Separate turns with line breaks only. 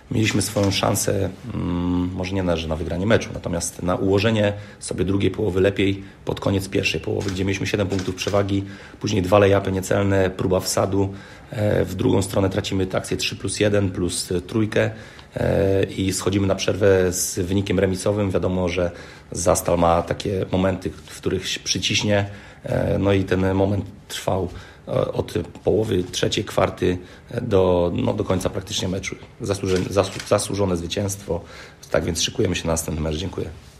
mieliśmy swoją szansę, może nie na wygranie meczu, natomiast na ułożenie sobie drugiej połowy lepiej pod koniec pierwszej połowy, gdzie mieliśmy 7 punktów przewagi, później 2 lay-upy niecelne, próba wsadu, w drugą stronę tracimy akcję 3+1 plus trójkę i schodzimy na przerwę z wynikiem remisowym. Wiadomo, że Zastal ma takie momenty, w których przyciśnie, no i ten moment trwał od połowy trzeciej kwarty do końca praktycznie meczu. Zasłużone zwycięstwo. Tak więc szykujemy się na następny mecz. Dziękuję.